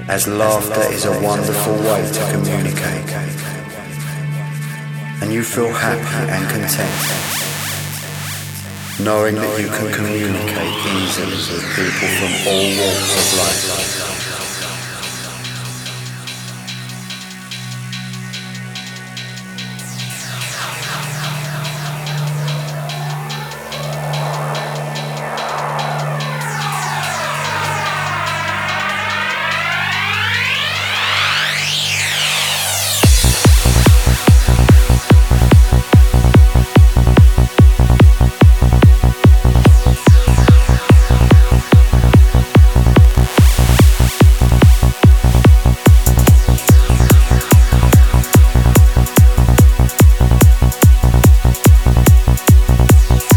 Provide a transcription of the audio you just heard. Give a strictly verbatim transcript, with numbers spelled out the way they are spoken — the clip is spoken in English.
as laughter is a wonderful way to communicate. And you feel happy and content, knowing that you can communicate easily with people from all walks of life.